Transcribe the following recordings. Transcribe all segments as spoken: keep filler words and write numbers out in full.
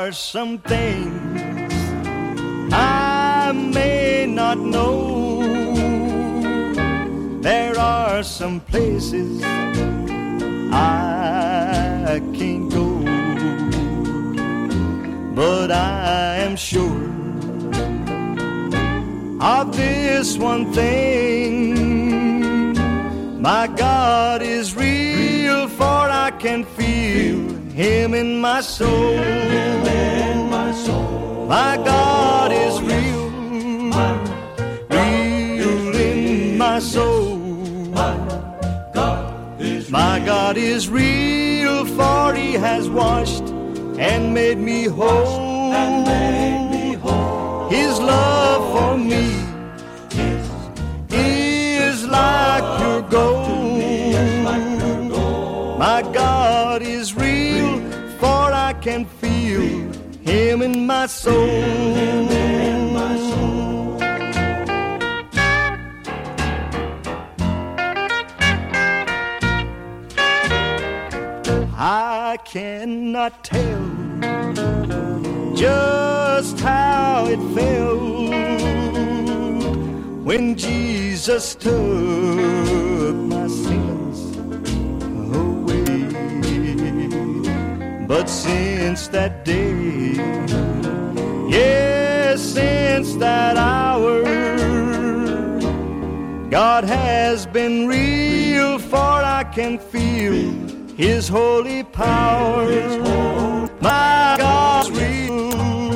are some things I may not know. There are some places I can't go. But I am sure of this one thing: my God is real, for I can feel Him in my soul. My God is real, real in my soul. My God is real, for He has washed and made me whole. His love for me is like pure gold. My God is real, for I can feel Him in my soul. I cannot tell just how it felt when Jesus took my sins away. But since that day, yes, since that hour, God has been real, for I can feel His holy power. My God's real,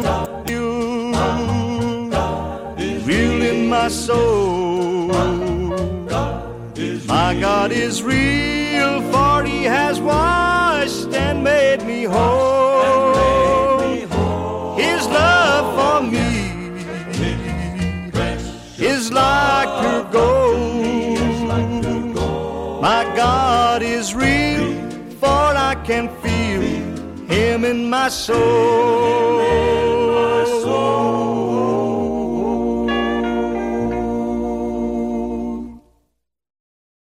real in my soul. My God is real, for He has washed and made me whole. His love for me is like pure gold. My God is real, for I can feel Him in my soul.